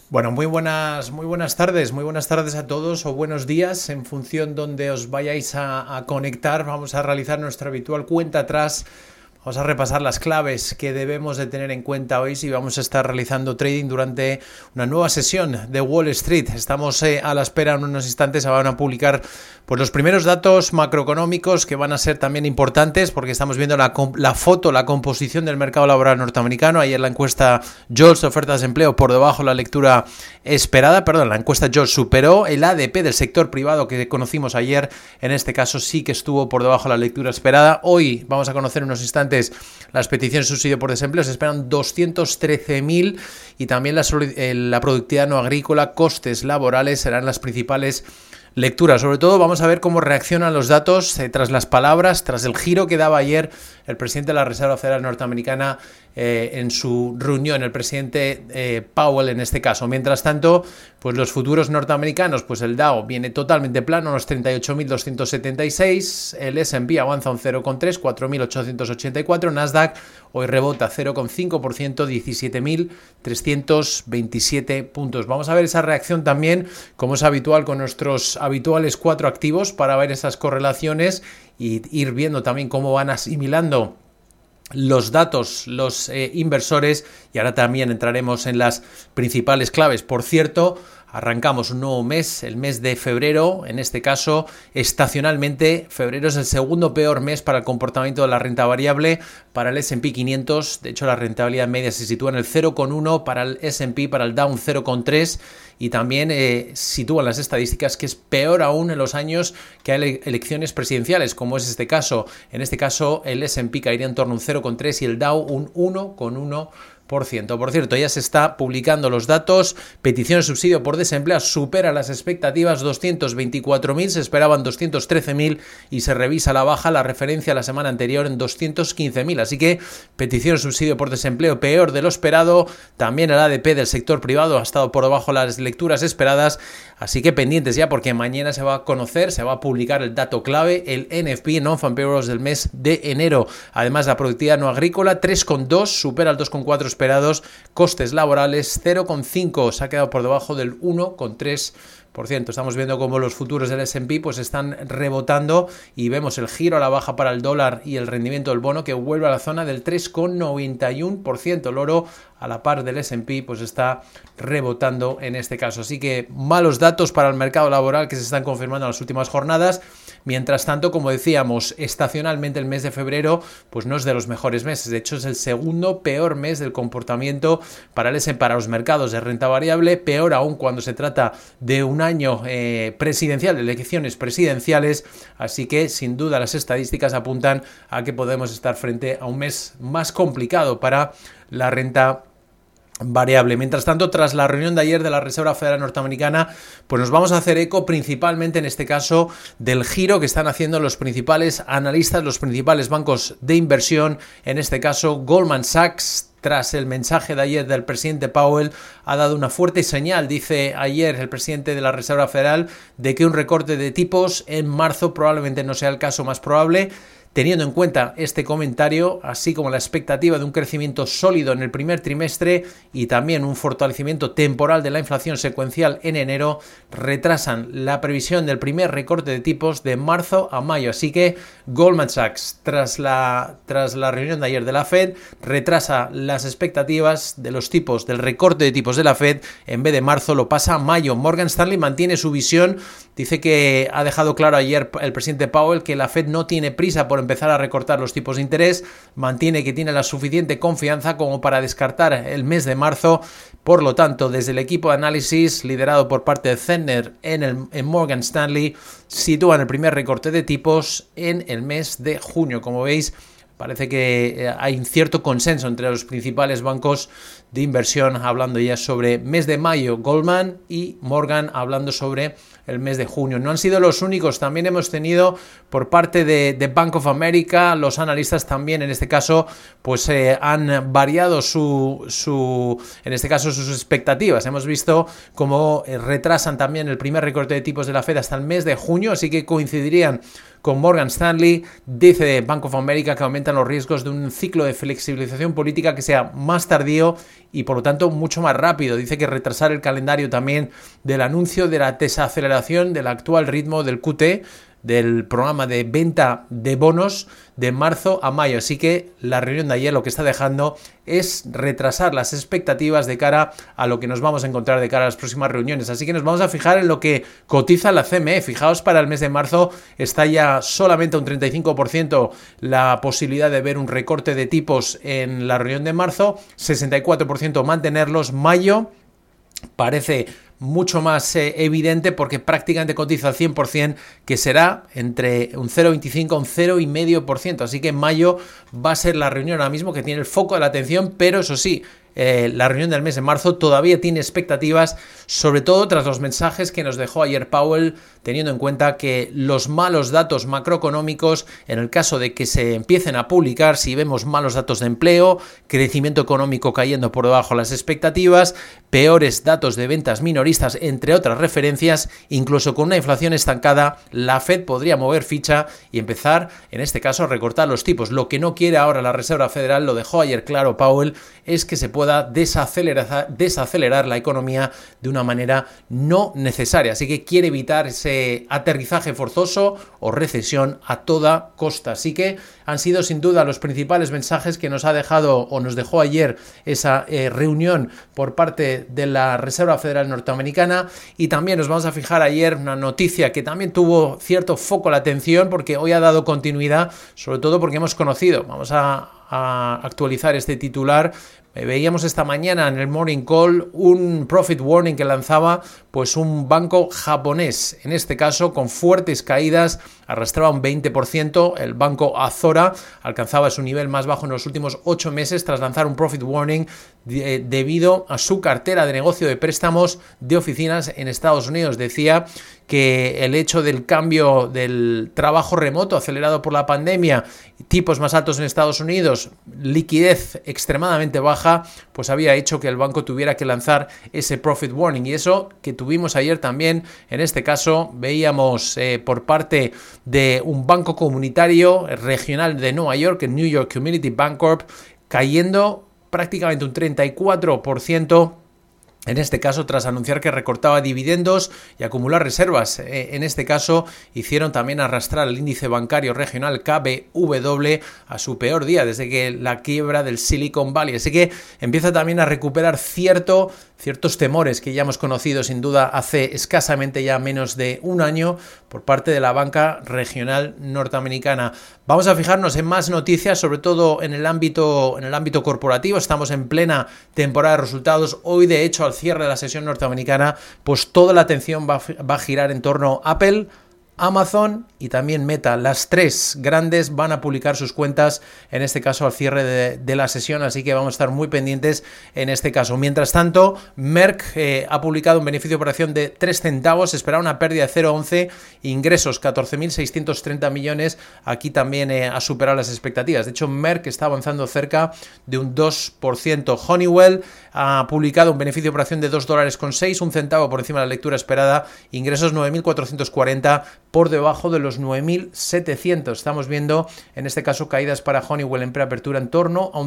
Bueno, muy buenas tardes, muy buenas tardes a todos o buenos días en función donde os vayáis a conectar. Vamos a realizar nuestra habitual cuenta atrás. Vamos a repasar las claves que debemos de tener en cuenta hoy si vamos a estar realizando trading durante una nueva sesión de Wall Street. Estamos a la espera, en unos instantes se van a publicar pues, los primeros datos macroeconómicos que van a ser también importantes porque estamos viendo la composición del mercado laboral norteamericano. Ayer la encuesta JOLTS, ofertas de empleo, por debajo de la lectura esperada. La encuesta JOLTS superó el ADP del sector privado que conocimos ayer. En este caso sí que estuvo por debajo de la lectura esperada. Hoy vamos a conocer en unos instantes las peticiones de subsidio por desempleo. Se esperan 213.000 y también la productividad no agrícola, costes laborales serán las principales lecturas. Sobre todo vamos a ver cómo reaccionan los datos tras las palabras, tras el giro que daba ayer el presidente de la Reserva Federal norteamericana en su reunión, el presidente Powell en este caso. Mientras tanto, pues los futuros norteamericanos, pues el Dow viene totalmente plano, unos 38.276, el S&P avanza un 0,3, 4.884, Nasdaq hoy rebota 0,5%, 17.327 puntos. Vamos a ver esa reacción también, como es habitual con nuestros habituales 4 activos, para ver esas correlaciones y ir viendo también cómo van asimilando los datos, los inversores, y ahora también entraremos en las principales claves. Por cierto, arrancamos un nuevo mes, el mes de febrero. En este caso, estacionalmente, febrero es el segundo peor mes para el comportamiento de la renta variable para el S&P 500. De hecho, la rentabilidad media se sitúa en el 0,1 para el S&P, para el Dow 0,3, y también sitúan las estadísticas que es peor aún en los años que hay elecciones presidenciales, como es este caso. En este caso, el S&P caería en torno a un 0,3 y el Dow un 1,1%. Por cierto, ya se está publicando los datos. Peticiones de subsidio por desempleo supera las expectativas, 224.000, se esperaban 213.000 y se revisa la baja la referencia a la semana anterior en 215.000. Así que peticiones de subsidio por desempleo peor de lo esperado. También el ADP del sector privado ha estado por debajo de las lecturas esperadas. Así que pendientes ya porque mañana se va a conocer, se va a publicar el dato clave, el NFP, Non-Farm Payrolls del mes de enero. Además, la productividad no agrícola 3,2, supera el 2,4 esperados, costes laborales 0,5, se ha quedado por debajo del 1,3%. Estamos viendo cómo los futuros del S&P pues están rebotando y vemos el giro a la baja para el dólar y el rendimiento del bono que vuelve a la zona del 3,91%. El oro, a la par del S&P, pues está rebotando en este caso. Así que malos datos para el mercado laboral que se están confirmando en las últimas jornadas. Mientras tanto, como decíamos, estacionalmente el mes de febrero pues no es de los mejores meses. De hecho, es el segundo peor mes del comportamiento para los mercados de renta variable. Peor aún cuando se trata de un año presidencial, de elecciones presidenciales. Así que, sin duda, las estadísticas apuntan a que podemos estar frente a un mes más complicado para la renta variable. Mientras tanto, tras la reunión de ayer de la Reserva Federal norteamericana, pues nos vamos a hacer eco principalmente en este caso del giro que están haciendo los principales analistas, los principales bancos de inversión. En este caso, Goldman Sachs, tras el mensaje de ayer del presidente Powell, ha dado una fuerte señal, dice ayer el presidente de la Reserva Federal, de que un recorte de tipos en marzo probablemente no sea el caso más probable. Teniendo en cuenta este comentario, así como la expectativa de un crecimiento sólido en el primer trimestre y también un fortalecimiento temporal de la inflación secuencial en enero, retrasan la previsión del primer recorte de tipos de marzo a mayo. Así que Goldman Sachs, tras la reunión de ayer de la Fed, retrasa las expectativas de los tipos del recorte de tipos de la Fed. En vez de marzo lo pasa a mayo. Morgan Stanley mantiene su visión. Dice que ha dejado claro ayer el presidente Powell que la Fed no tiene prisa por empezar a recortar los tipos de interés, mantiene que tiene la suficiente confianza como para descartar el mes de marzo. Por lo tanto, desde el equipo de análisis liderado por parte de Zentner en Morgan Stanley, sitúan el primer recorte de tipos en el mes de junio. Como veis, parece que hay un cierto consenso entre los principales bancos de inversión hablando ya sobre mes de mayo, Goldman y Morgan hablando sobre el mes de junio. No han sido los únicos, también hemos tenido por parte de Bank of America, los analistas también en este caso pues han variado en este caso sus expectativas. Hemos visto cómo retrasan también el primer recorte de tipos de la Fed hasta el mes de junio, así que coincidirían con Morgan Stanley. Dice Bank of America que aumentan los riesgos de un ciclo de flexibilización política que sea más tardío y por lo tanto mucho más rápido. Dice que retrasar el calendario también del anuncio de la desaceleración del actual ritmo del QT, del programa de venta de bonos de marzo a mayo. Así que la reunión de ayer lo que está dejando es retrasar las expectativas de cara a lo que nos vamos a encontrar de cara a las próximas reuniones. Así que nos vamos a fijar en lo que cotiza la CME. Fijaos, para el mes de marzo está ya solamente un 35% la posibilidad de ver un recorte de tipos en la reunión de marzo, 64% mantenerlos. Mayo parece mucho más evidente porque prácticamente cotiza al 100%, que será entre un 0,25 a un 0,5%. Así que en mayo va a ser la reunión ahora mismo que tiene el foco de la atención, pero eso sí, la reunión del mes de marzo todavía tiene expectativas, sobre todo tras los mensajes que nos dejó ayer Powell, teniendo en cuenta que los malos datos macroeconómicos, en el caso de que se empiecen a publicar, si vemos malos datos de empleo, crecimiento económico cayendo por debajo de las expectativas, peores datos de ventas minoristas, entre otras referencias, incluso con una inflación estancada, la Fed podría mover ficha y empezar, en este caso, a recortar los tipos. Lo que no quiere ahora la Reserva Federal, lo dejó ayer claro Powell, es que se pueda desacelerar la economía de una manera no necesaria. Así que quiere evitar ese aterrizaje forzoso o recesión a toda costa. Así que han sido sin duda los principales mensajes que nos ha dejado o nos dejó ayer esa reunión por parte de la Reserva Federal norteamericana. Y también nos vamos a fijar ayer una noticia que también tuvo cierto foco la atención porque hoy ha dado continuidad, sobre todo porque hemos conocido, vamos a actualizar este titular. Veíamos esta mañana en el Morning Call un profit warning que lanzaba pues un banco japonés, en este caso con fuertes caídas, arrastraba un 20%, el banco Azora alcanzaba su nivel más bajo en los últimos 8 meses tras lanzar un profit warning debido a su cartera de negocio de préstamos de oficinas en Estados Unidos. Decía que el hecho del cambio del trabajo remoto acelerado por la pandemia, tipos más altos en Estados Unidos, liquidez extremadamente baja, pues había hecho que el banco tuviera que lanzar ese profit warning. Y eso que tuvimos ayer también, en este caso, veíamos por parte de un banco comunitario regional de Nueva York, el New York Community Bancorp, cayendo prácticamente un 34%, en este caso tras anunciar que recortaba dividendos y acumular reservas. En este caso hicieron también arrastrar el índice bancario regional KBW a su peor día desde que la quiebra del Silicon Valley. Así que empieza también a recuperar ciertos temores que ya hemos conocido sin duda hace escasamente ya menos de un año por parte de la banca regional norteamericana. Vamos a fijarnos en más noticias, sobre todo en el ámbito corporativo. Estamos en plena temporada de resultados. Hoy, de hecho, al cierre de la sesión norteamericana, pues toda la atención va a girar en torno a Apple, Amazon y también Meta. Las tres grandes van a publicar sus cuentas, en este caso al cierre de la sesión, así que vamos a estar muy pendientes en este caso. Mientras tanto, Merck ha publicado un beneficio de operación de 3 centavos, esperaba una pérdida de 0,11, ingresos 14.630 millones, aquí también ha superado las expectativas. De hecho, Merck está avanzando cerca de un 2%. Honeywell ha publicado un beneficio de operación de $2.06, un centavo por encima de la lectura esperada, ingresos 9.440, por debajo de los 9.700. Estamos viendo, en este caso, caídas para Honeywell en preapertura en torno a un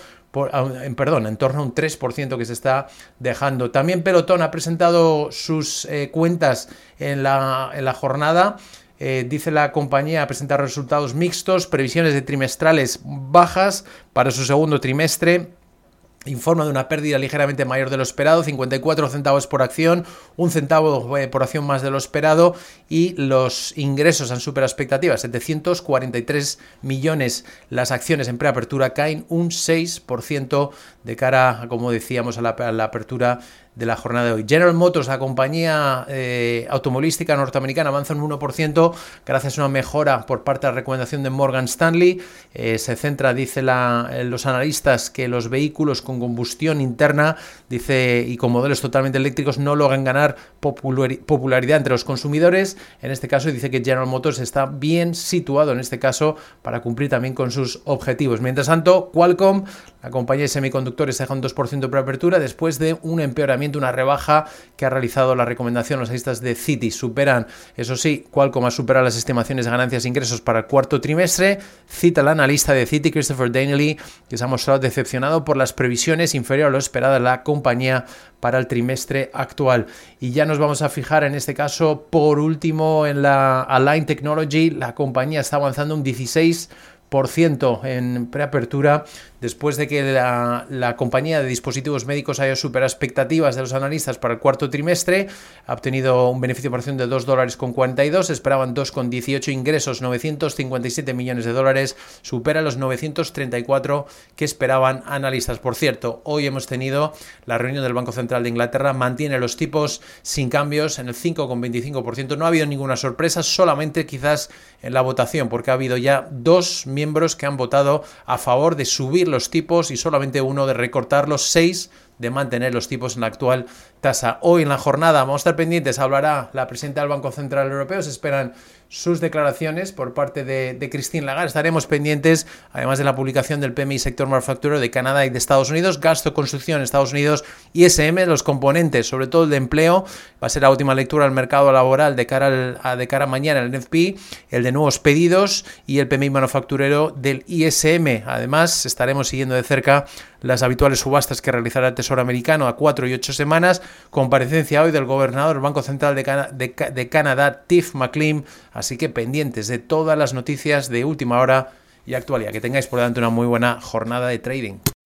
3% que se está dejando. También Peloton ha presentado sus cuentas en la jornada. Dice la compañía presentar resultados mixtos, previsiones de trimestrales bajas para su segundo trimestre. Informa de una pérdida ligeramente mayor de lo esperado, 54 centavos por acción, un centavo por acción más de lo esperado, y los ingresos han superado expectativas, 743 millones. Las acciones en preapertura caen un 6% de cara, como decíamos, a la apertura de la jornada de hoy. General Motors, la compañía automovilística norteamericana, avanza un 1% gracias a una mejora por parte de la recomendación de Morgan Stanley. Se centra, dice los analistas, que los vehículos con con combustión interna, dice, y con modelos totalmente eléctricos no logran ganar popularidad entre los consumidores. En este caso dice que General Motors está bien situado en este caso para cumplir también con sus objetivos. Mientras tanto, Qualcomm, la compañía de semiconductores, deja un 2% por apertura después de un empeoramiento, una rebaja que ha realizado la recomendación los analistas de Citi. Superan, eso sí, Qualcomm ha superado las estimaciones de ganancias e ingresos para el cuarto trimestre. Cita el analista de Citi, Christopher Danely, que se ha mostrado decepcionado por las previsiones inferiores a lo esperado de la compañía para el trimestre actual. Y ya nos vamos a fijar en este caso, por último, en la Align Technology. La compañía está avanzando un 16% en preapertura después de que la compañía de dispositivos médicos haya superado expectativas de los analistas para el cuarto trimestre. Ha obtenido un beneficio por acción de $2.42, esperaban 2,18 ingresos, $957 millones, supera los 934 que esperaban analistas. Por cierto, hoy hemos tenido la reunión del Banco Central de Inglaterra, mantiene los tipos sin cambios en el 5,25%. No ha habido ninguna sorpresa, solamente quizás en la votación, porque ha habido ya 2 miembros que han votado a favor de subir los tipos y solamente uno de recortarlos, 6 de mantener los tipos en la actual tasa. Hoy en la jornada vamos a estar pendientes, hablará la presidenta del Banco Central Europeo, se esperan sus declaraciones por parte de Christine Lagarde. Estaremos pendientes, además de la publicación del PMI sector manufacturero de Canadá y de Estados Unidos, gasto de construcción en Estados Unidos, ISM, los componentes, sobre todo el de empleo, va a ser la última lectura al mercado laboral de cara a mañana, el NFP, el de nuevos pedidos y el PMI manufacturero del ISM. Además, estaremos siguiendo de cerca las habituales subastas que realizará el Tesoro americano a 4 y 8 semanas, comparecencia hoy del gobernador del Banco Central de Canadá, Tiff Maclean, así que pendientes de todas las noticias de última hora y actualidad. Que tengáis por delante una muy buena jornada de trading.